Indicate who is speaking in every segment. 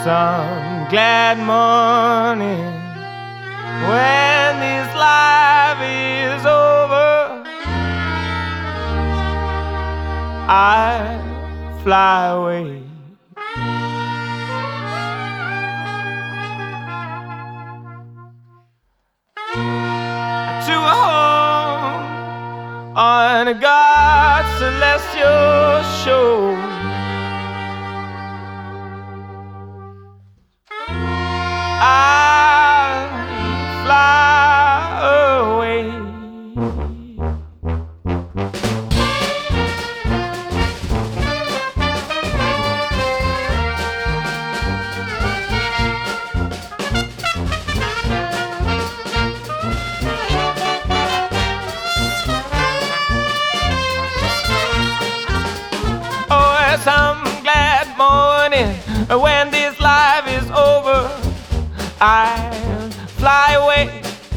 Speaker 1: some glad morning when this life is over, I fly away to a home on God's celestial shore. I fly away. Oh, some glad morning when this life is over, I'll fly away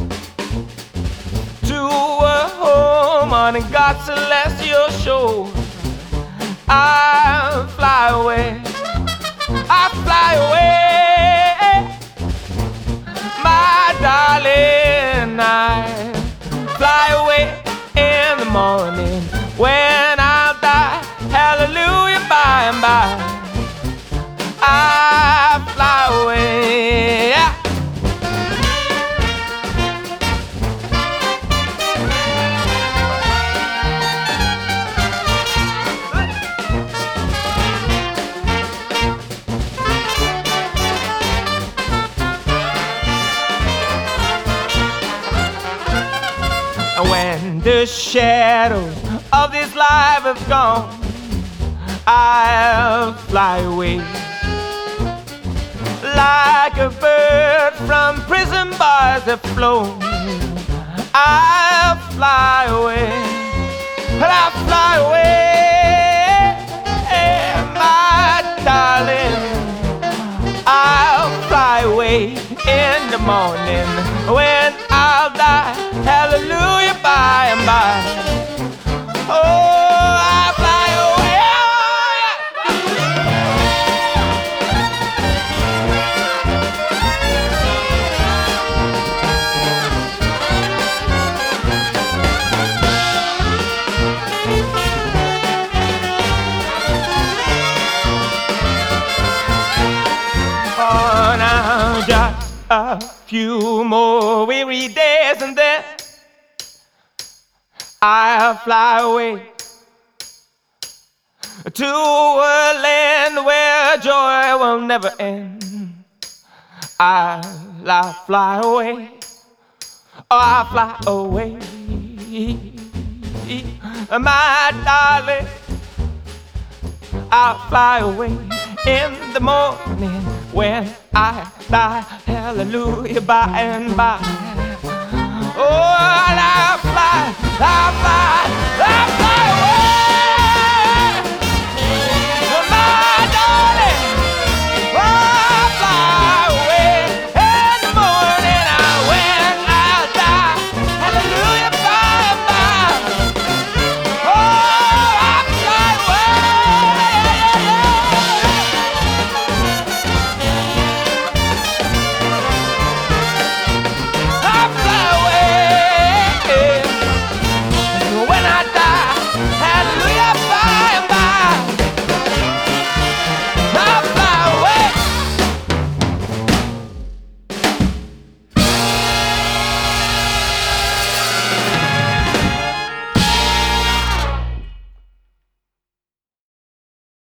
Speaker 1: to a home on God's celestial shore. I'll fly away, I'll fly away, my darling. I'll fly away in the morning when I'll die. Hallelujah, by and by. I fly away. When the shadows of this life have gone, I'll fly away like a bird from prison bars have flown. I'll fly away, I'll fly away, my darling. I'll fly away in the morning when I'll die. Hallelujah, by and by. Oh, I'll fly away. Oh, now just a few more weary days and then I'll fly away to a land where joy will never end. I'll fly away, oh, I'll fly away, my darling. I'll fly away in the morning when I die. Hallelujah, by and by. Oh, I'll fly, I'll fly, I'll fly.